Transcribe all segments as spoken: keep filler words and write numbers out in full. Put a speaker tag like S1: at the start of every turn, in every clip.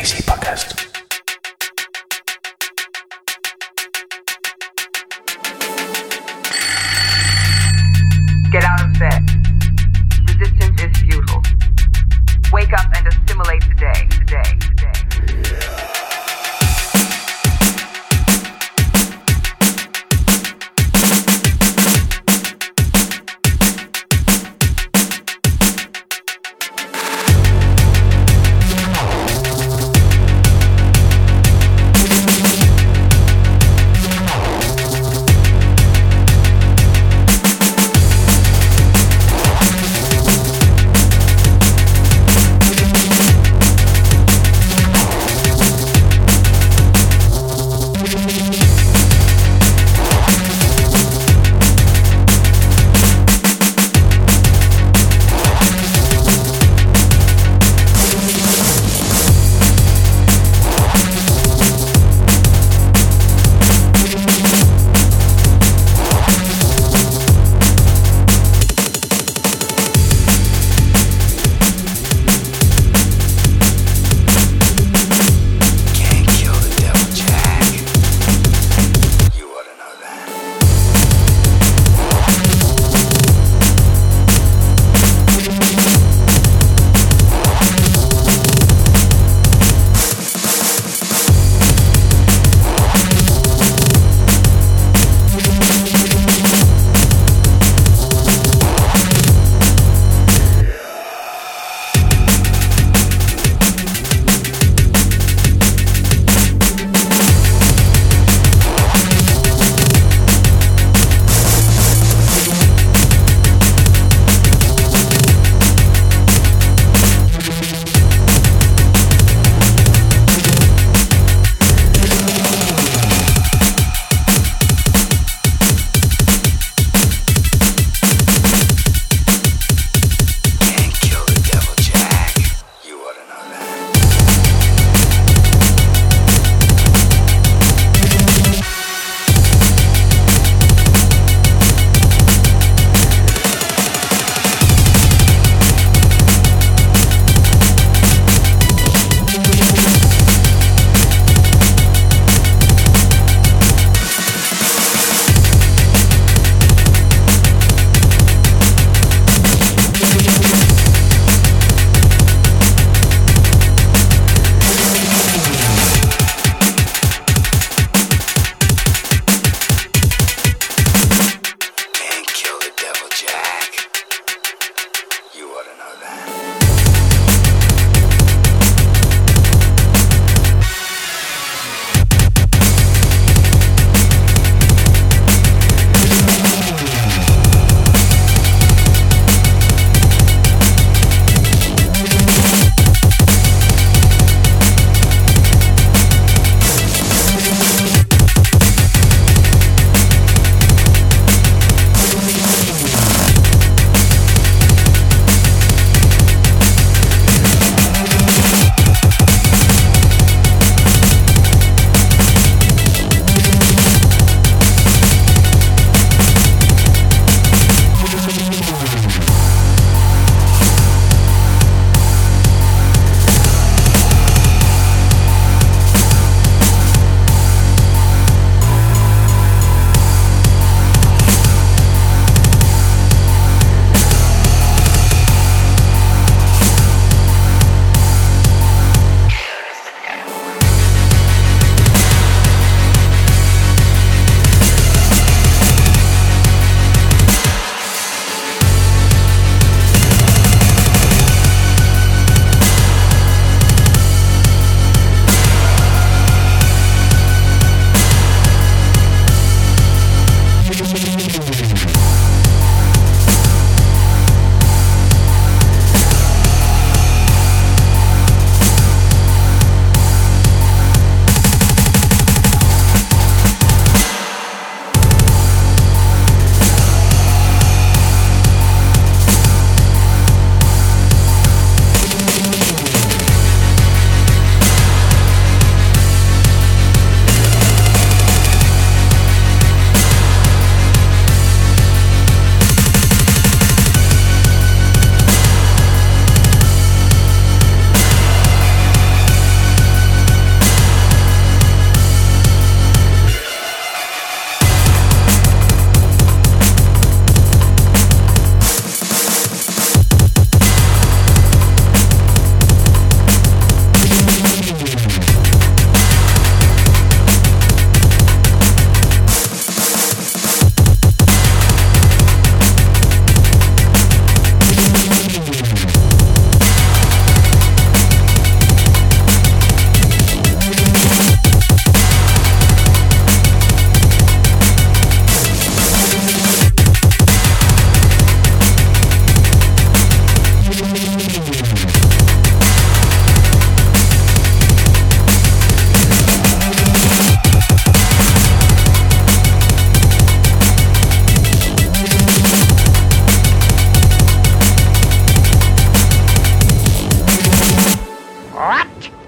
S1: C Podcast.
S2: Get out of bed. Resistance is futile. Wake up and assimilate today, today, today.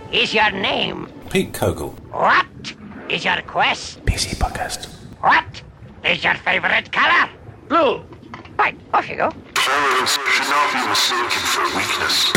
S1: is your name?
S3: Pete Cogle.
S1: What is your quest?
S3: P C Podcast.
S1: What is your favorite color? Blue. Right, off you go.
S4: Tolerance should not be mistaken for weakness.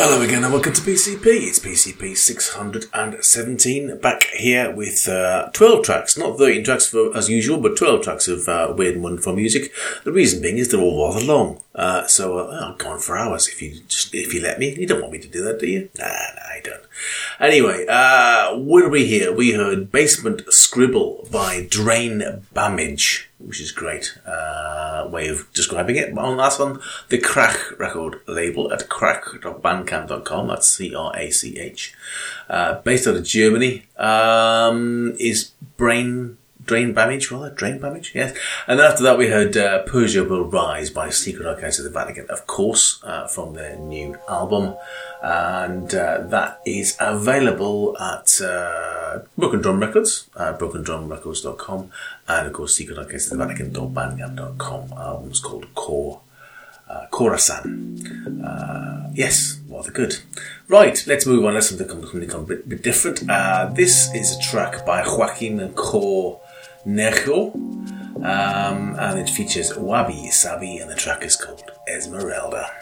S3: Hello again and welcome to P C P. It's P C P six hundred seventeen, back here with uh, twelve tracks, not thirteen tracks for, as usual, but twelve tracks of uh, weird and wonderful music. The reason being is they're all rather long, uh, so uh, I'll go on for hours if you just, if you let me. You don't want me to do that, do you? Nah, nah, I don't. Anyway, uh, what did we hear? We heard Basement Scribble by Drain Bamage, which is great uh, way of describing it. On that's on the Krach record label at krach dot bandcamp dot com. That's C R A C H. Uh, based out of Germany, um, is Brain Drain Bamage, rather Drain Bamage, yes. And after that, we heard uh, Persia Will Rise by Secret Archives of the Vatican, of course, uh, from their new album. And uh, that is available at uh, Broken Drum Records, uh, broken drum records dot com, and of course Secret Archives of the Vatican dot bandcamp dot com. Album's called Core, uh, Khorasan. Uh, yes, rather good. Right, let's move on. Let's do something a bit, bit different. Uh, this is a track by Joaquin Cornejo, um, and it features Wabi Sabi, and the track is called Esmeralda.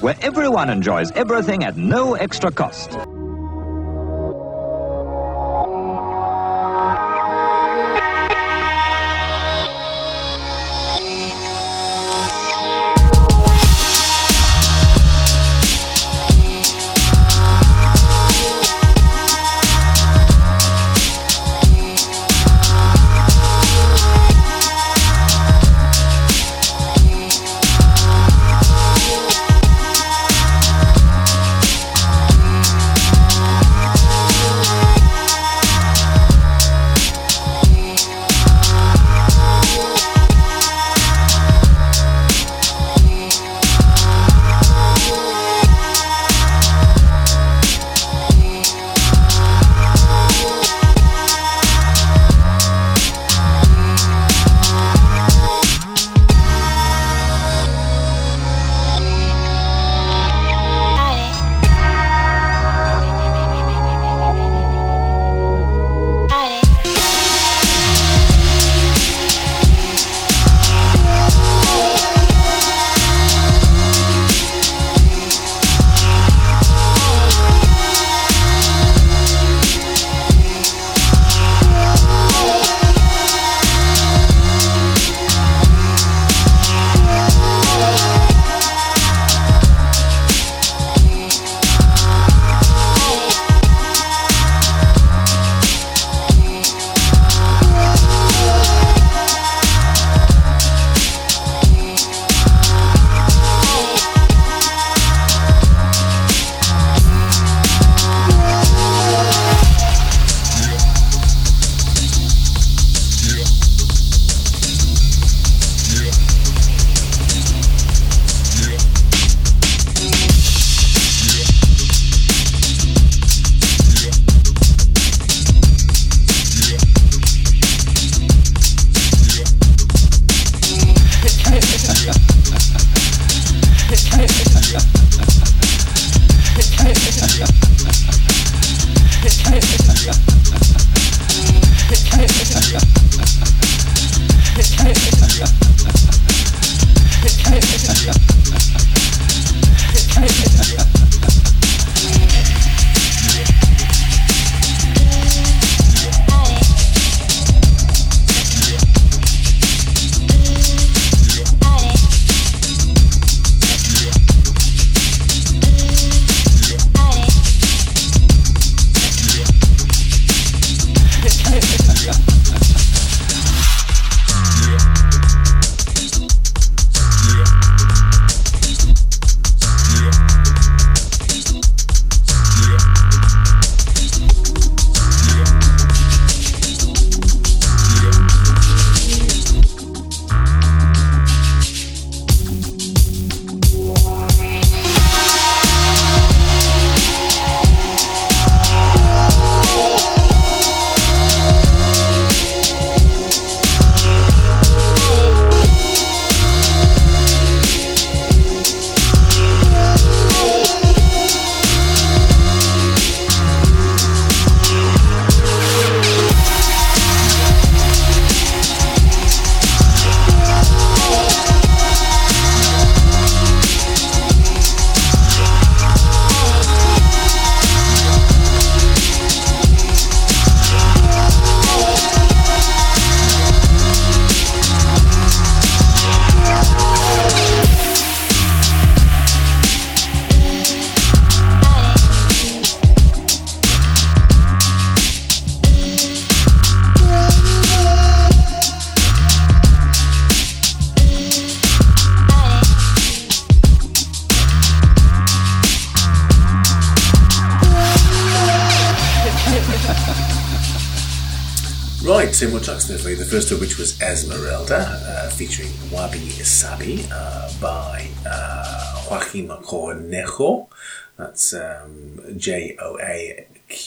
S5: where everyone enjoys everything at no extra cost.
S3: Right, two more tracks there for you. The first of which was Esmeralda, uh, featuring Wabi Sabi uh, by uh, Joaquin Cornejo. That's um, J O A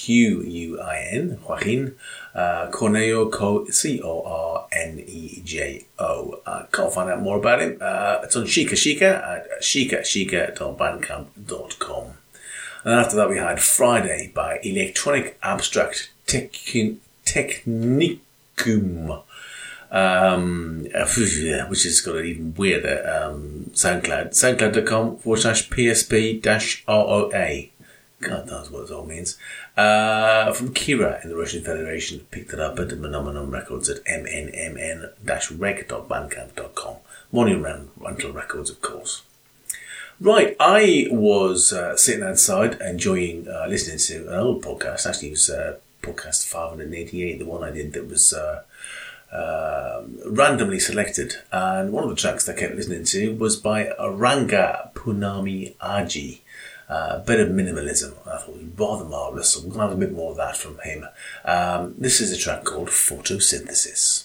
S3: Q U I N, Joaquin. Uh, Cornejo, C O R N E J O. Uh, can't find out more about him. Uh, it's on Chica Chica at chica chica dot bandcamp dot com. And after that we had Friday by Electronic Abstract Techn- Technicum. Um, which has got an even weirder um, SoundCloud. SoundCloud.com forward slash PSP dash ROA. God knows what it all means. Uh, from Kira in the Russian Federation. Picked it up at Monomonom Records at m n m n dash reg dot bandcamp dot com. Morning Rental Records, of course. Right, I was uh, sitting outside enjoying uh, listening to an old podcast. Actually, it was uh, podcast five hundred eighty-eight, the one I did that was uh, uh, randomly selected. And one of the tracks that I kept listening to was by Ranga Punami Aji. Uh, a bit of minimalism. I thought it was rather marvellous. So we're going to have a bit more of that from him. Um, this is a track called Photosynthesis.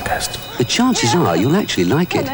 S3: best.
S6: The chances are you'll actually like it.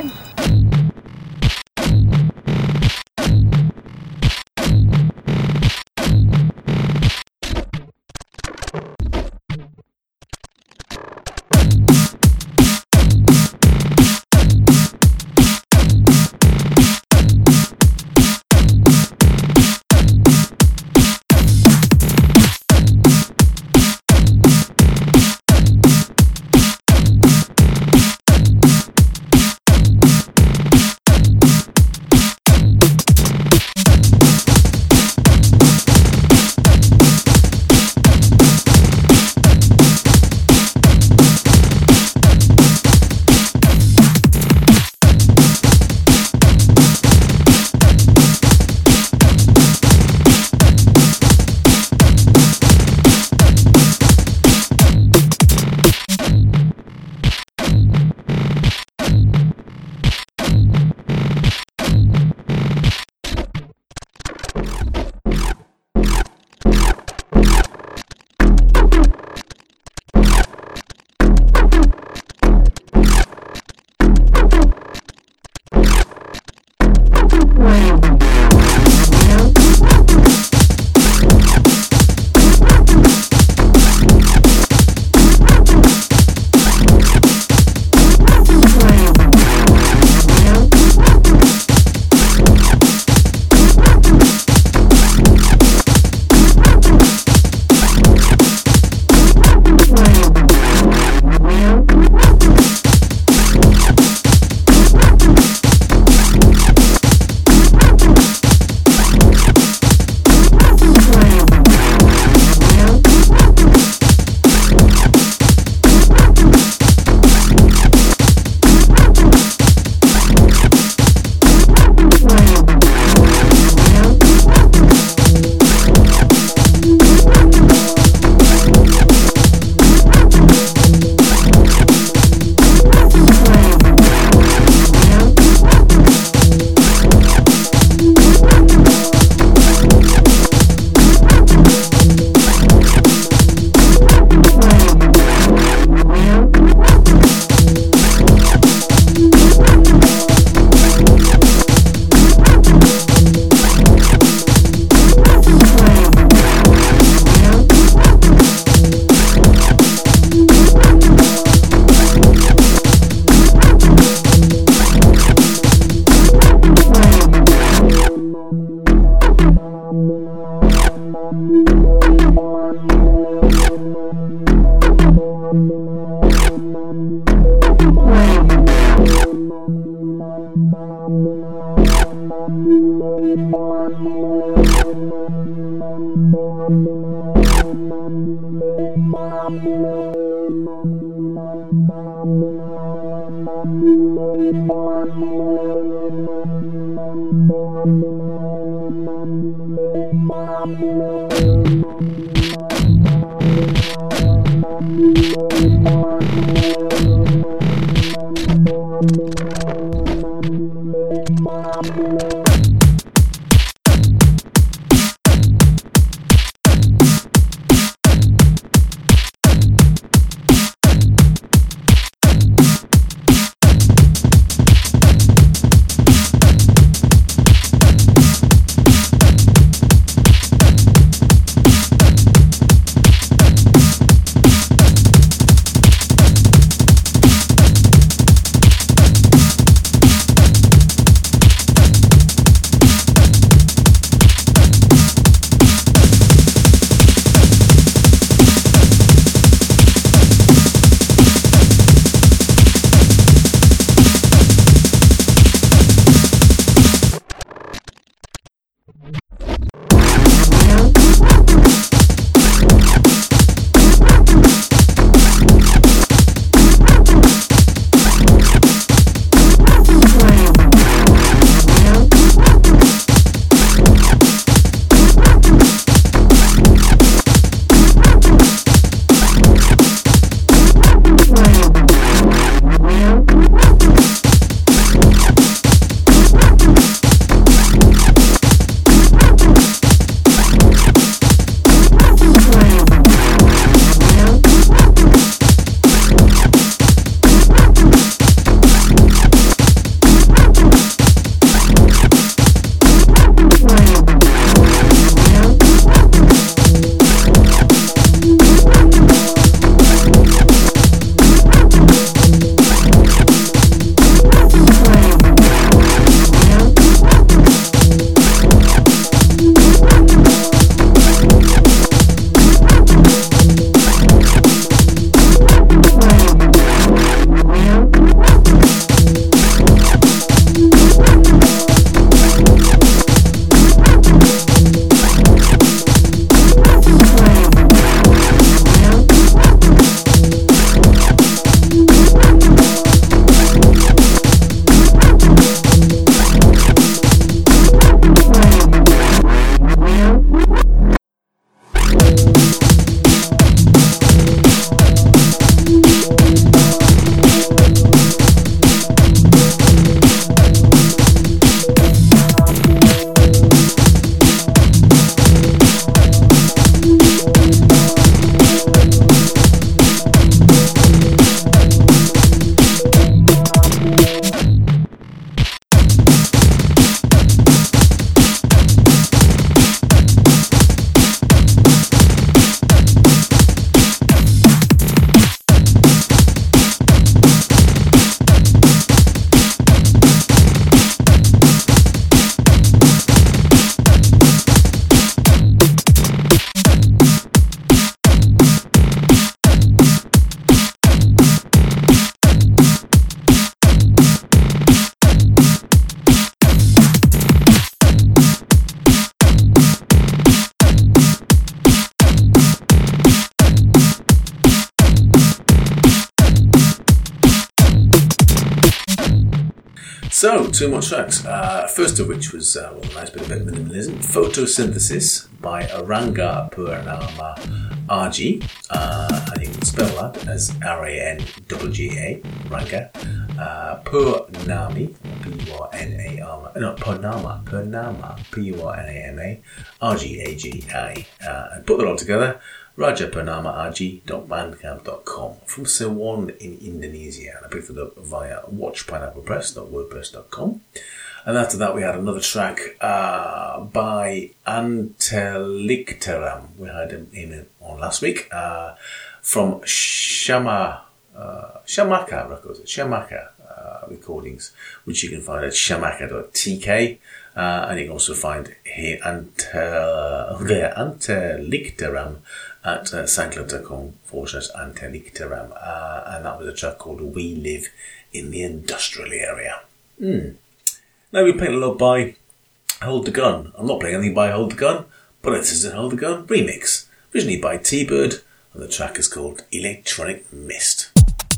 S3: So, two more tracks. Uh, first of which was uh, well, a nice bit of minimalism. Photosynthesis by Ranga Purnama Arji. Uh, and you can spell that as R A N G G A, Ranga. Uh, Purnami, P U R N A M A. No, Purnama, Purnama, P U R N A M A, R G A G I. Uh, and put that all together. Raja Purnama Aji dot bandcamp dot com from Sewon in Indonesia. And I picked it up via watch pineapple press dot wordpress dot com. And after that, we had another track uh, by Antelicteram. We had him in on last week uh, from Shama, uh, Shamaka Records, Shamaka uh, Recordings, which you can find at shamaka dot t k. Uh, and you can also find here Ante, there Antelicteram at uh, soundcloud.com forward slash Antelicteram. Uh, and that was a track called We Live in the Industrial Area. Mm. Now we're playing a lot by Hold the Gun. I'm not playing anything by Hold the Gun, but this is a Hold the Gun remix. Originally by T-Bird, and the track is called Electronic Mist.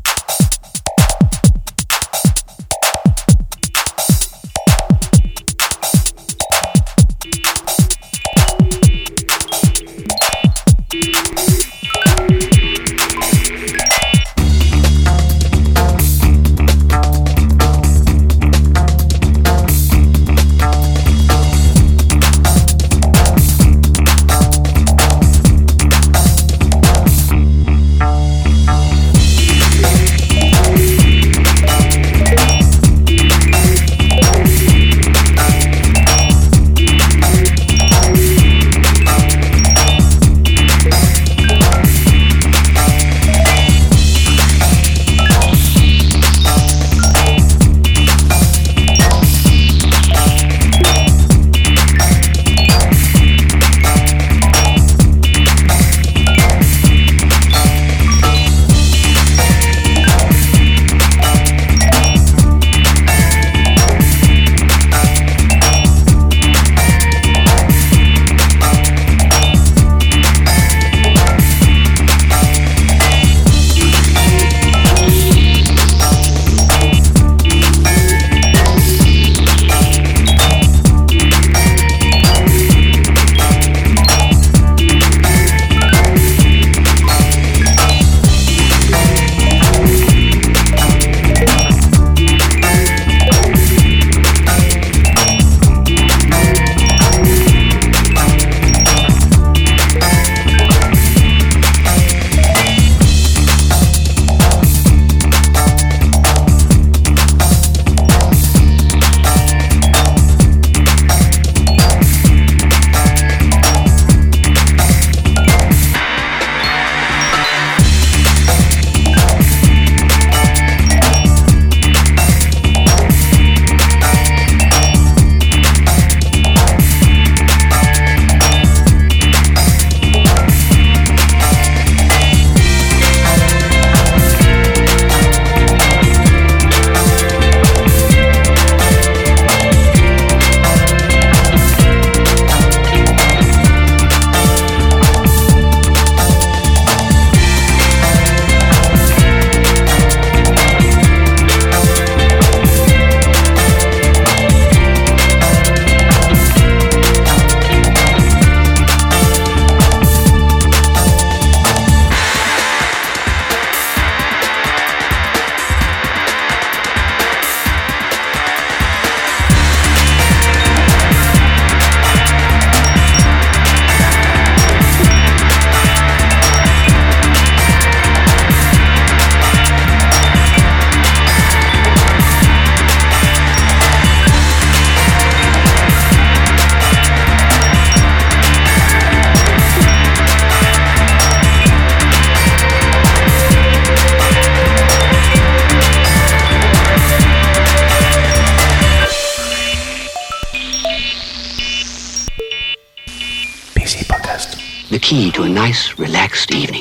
S6: The key to a nice, relaxed evening.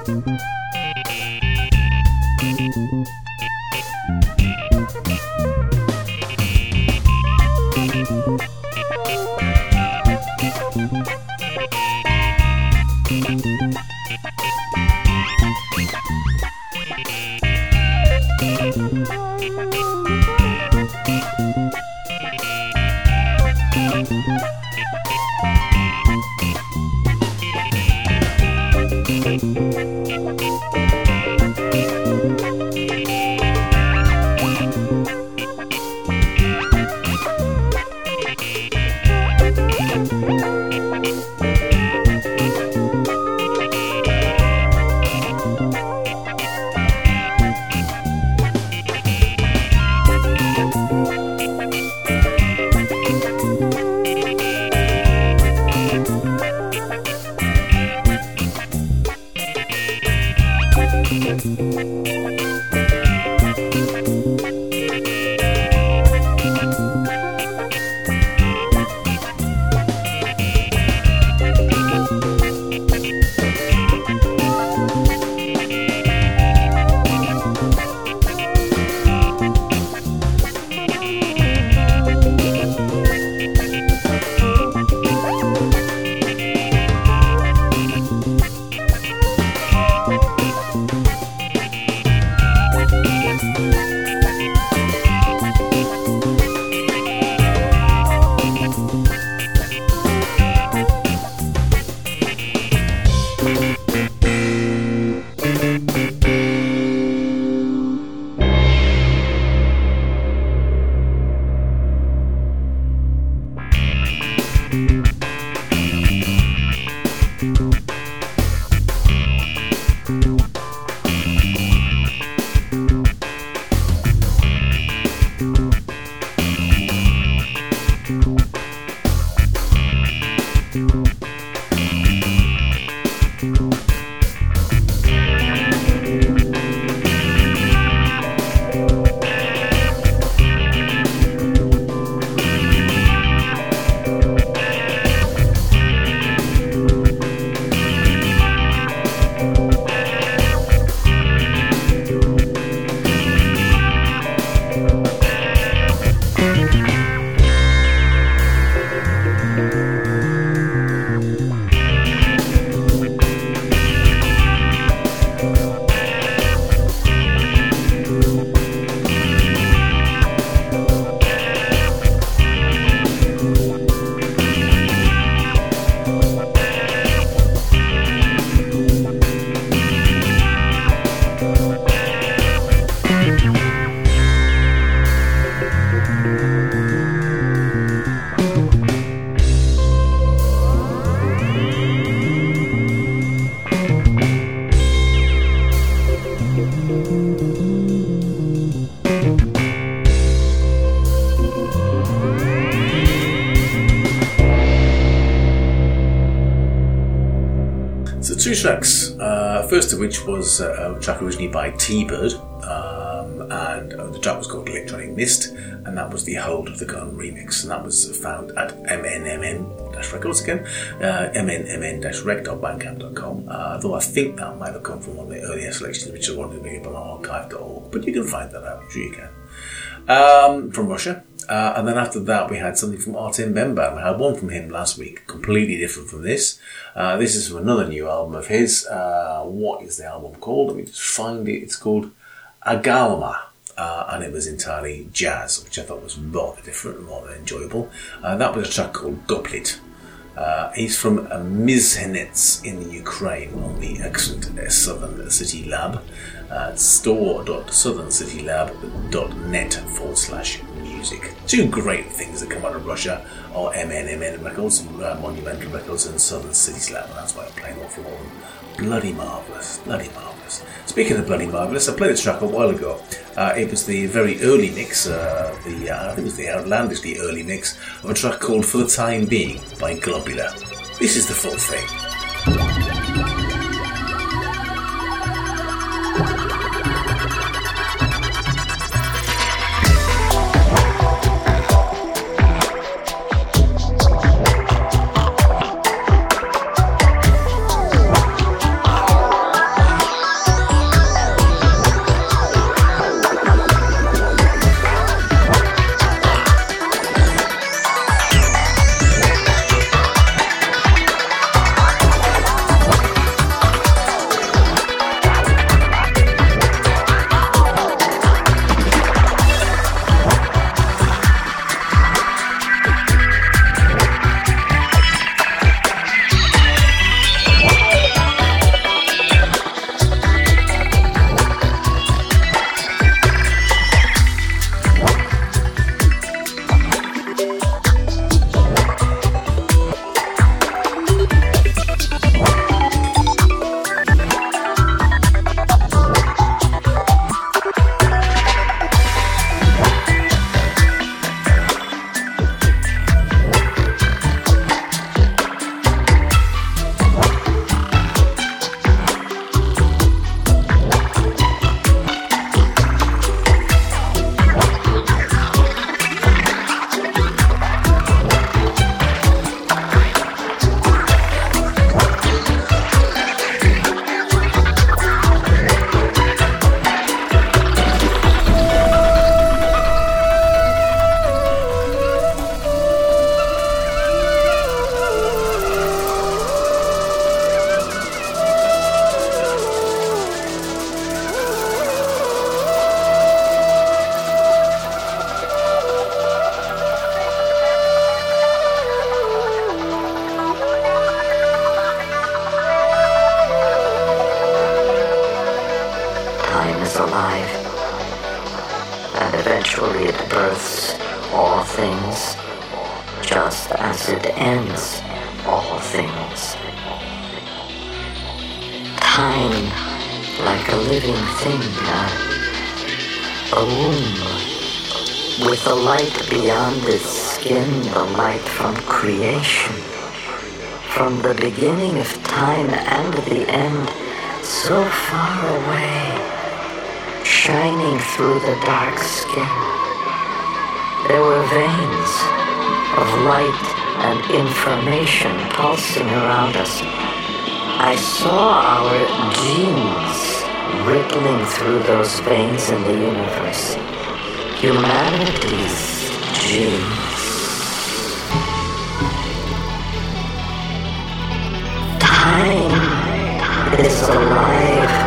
S3: Two tracks, uh, first of which was uh, a track originally by T-Bird, um, and uh, the track was called Electronic Mist, and that was the Hold of the Gun remix, and that was found at M N M N-Records again, uh, m n m n dash rec dot bandcamp dot com, uh, though I think that might have come from one of the earlier selections, which are on available on archive dot org, but you can find that out, I'm sure you can. Um, from Russia. Uh, and then after that we had something from Artem Bemba. We had one from him last week, completely different from this. Uh, this is from another new album of his. Uh, what is the album called? Let me just find it. It's called Agalma. Uh, and it was entirely jazz, which I thought was rather different and rather enjoyable. Uh, that was a track called Goplit. Uh, he's from uh, Mizhenets in the Ukraine on the excellent uh, Southern City Lab. Uh, store dot southern city lab dot net forward slash music. Two great things that come out of Russia are M N M N Records, uh, Monumental Records, and Southern Cities Lab, and that's why I'm playing off of all of them. Bloody marvellous, bloody marvellous. Speaking of bloody marvellous, I played this track a while ago. Uh, it was the very early mix, uh, the uh, I think it was the outlandishly early mix of a track called For the Time Being by Globular. This is the full thing.
S7: alive. And eventually it births all things, just as it ends all things. Time, like a living thing, a, a womb, with a light beyond its skin, the light from creation. From the beginning of time and the end, so far away, shining through the dark skin. There were veins of light and information pulsing around us. I saw our genes rippling through those veins in the universe. Humanity's genes. Time is alive.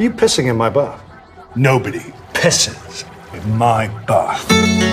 S8: You pissing in my bath?
S9: Nobody pisses in my bath.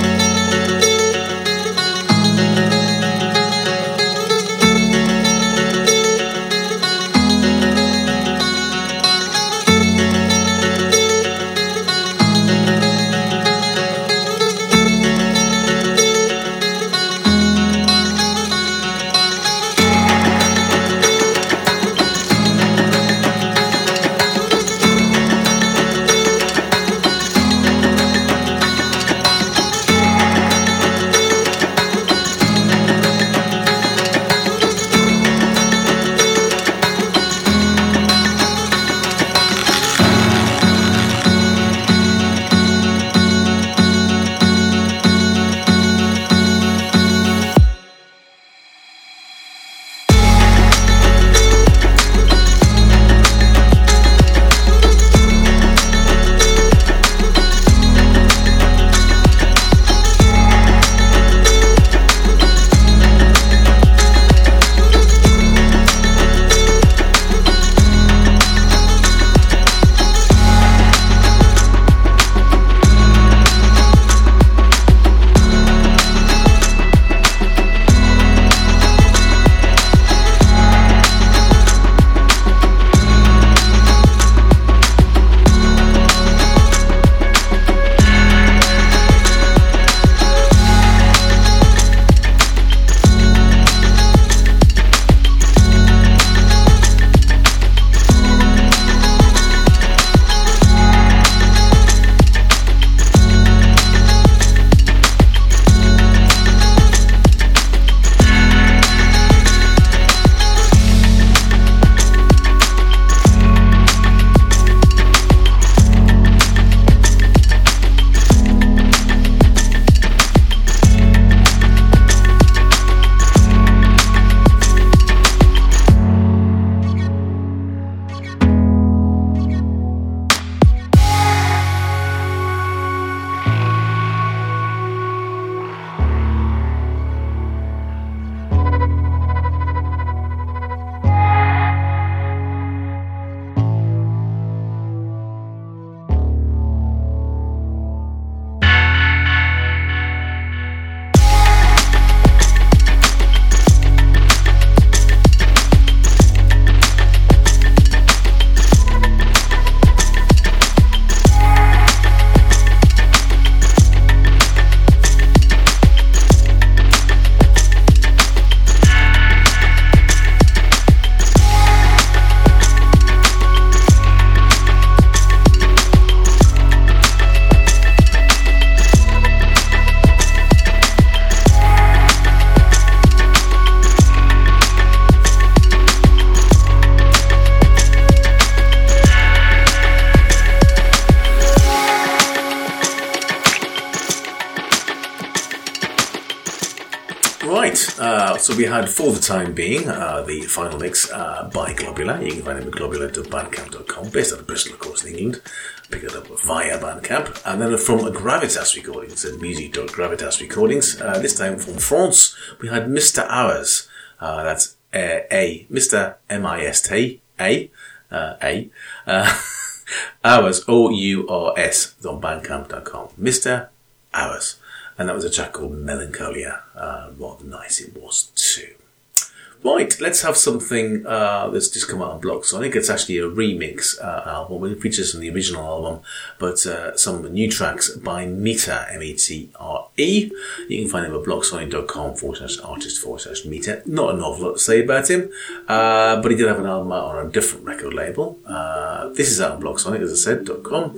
S3: Right, uh, so we had, for the time being, uh, the final mix uh, by Globular. You can find him at globular dot bandcamp dot com, based out of Bristol, of course, in England. Pick it up via Bandcamp. And then from Gravitas Recordings at music dot gravitas recordings. Uh, this time from France, we had Mister Hours. Uh, that's uh, A. Mister M I S T A. Uh, A. Uh, Hours, O U R S, on bandcamp dot com. Mister Hours. And that was a track called Melancholia. Uh, what nice it was too. Right, let's have something uh, that's just come out on Block Sonic. It's actually a remix uh, album. It features from the original album, but uh, some new tracks by Meter, M E T R E. You can find him at blocksonic.com forward slash artist forward slash Meter. Not a novel to say about him, uh, but he did have an album out on a different record label. Uh, this is out on blocksonic, as I said, .com.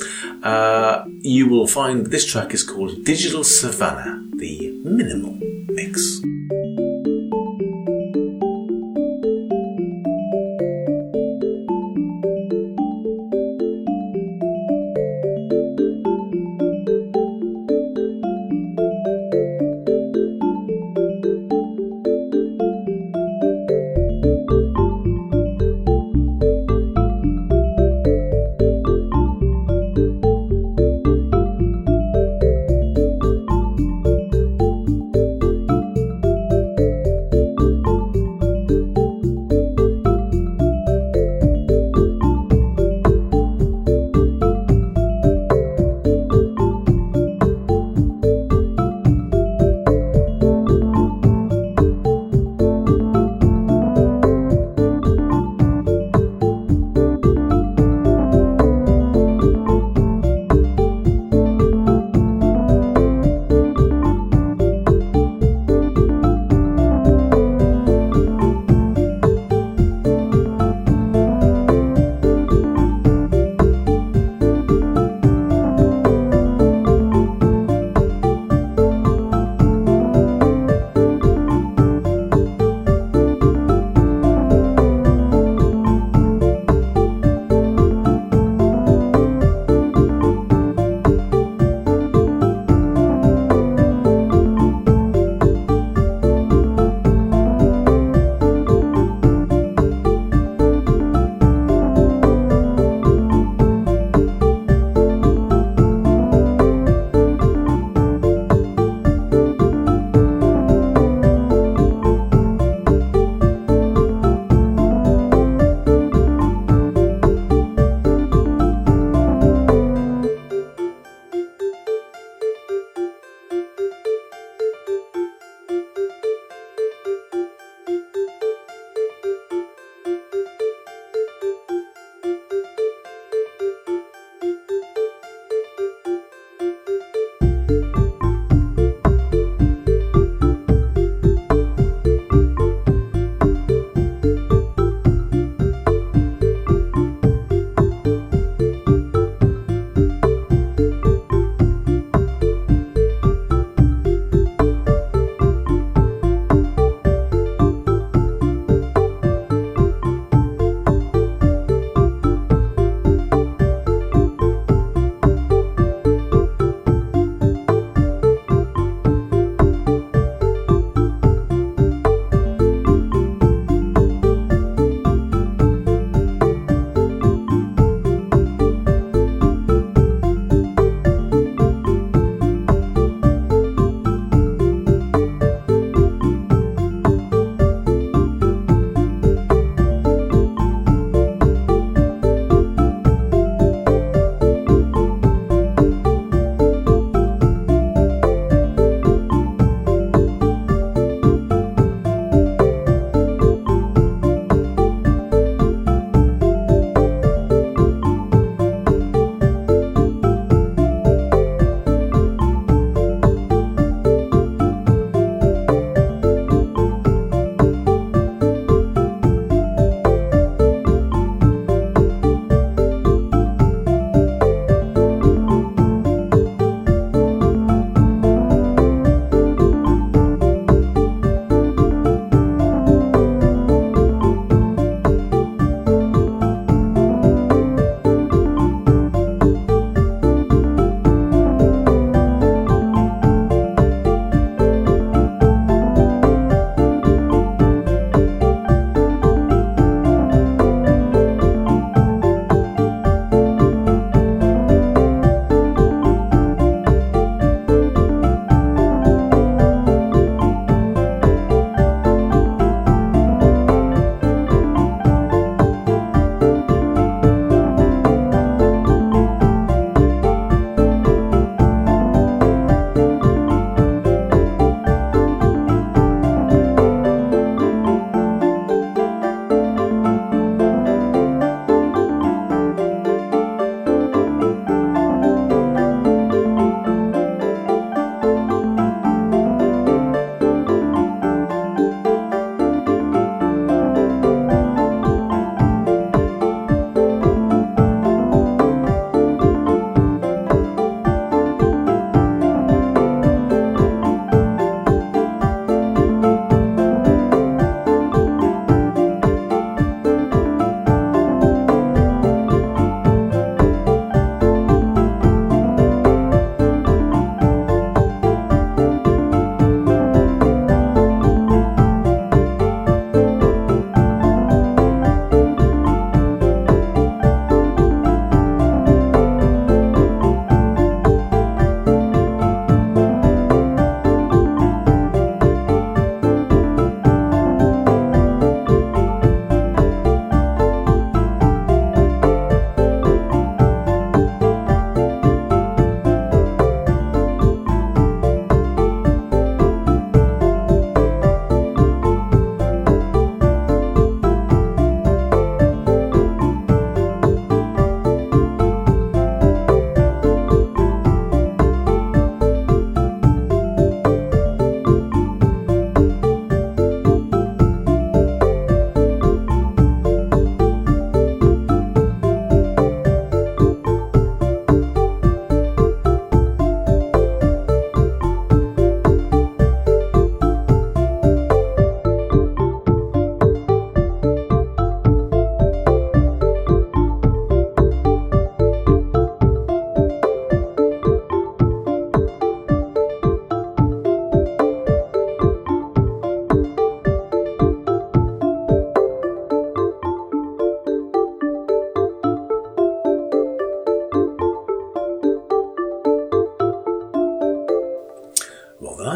S3: Uh, you will find this track is called Digital Savannah, the minimal mix.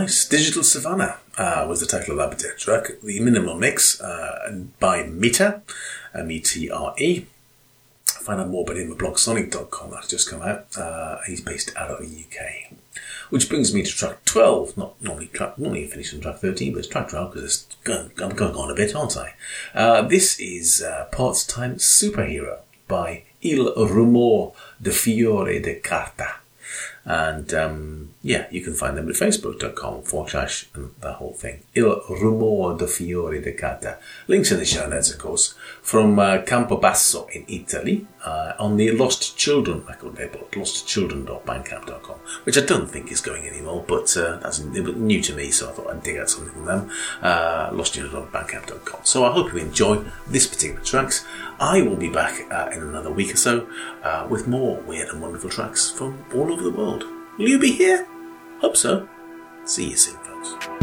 S3: Nice. Digital Savannah uh, was the title of that track. The Minimal Mix uh, by Meter, M E T R E. Find out more about him at blog sonic dot com. That's just come out. Uh, he's based out of the U K. Which brings me to track twelve. Not normally track, normally finished on track thirteen, but it's track twelve because it's going, I'm going on a bit, aren't I? Uh, this is uh, Part-Time Superhero by Il Rumor de Fiore de Carta. And, um, yeah, you can find them at facebook.com forward slash and the whole thing. Il Rumor de Fiore de Carta. Links in the show notes, of course, from uh, Campobasso in Italy, uh, on the Lost Children record label, lost children dot bandcamp dot com, which I don't think is going anymore, but uh, that's new to me, so I thought I'd dig out something from them. Uh, lost children dot bandcamp dot com. So I hope you enjoy this particular tracks. I will be back uh, in another week or so uh, with more weird and wonderful tracks from all over the world. Will you be here? Hope so. See you soon, folks.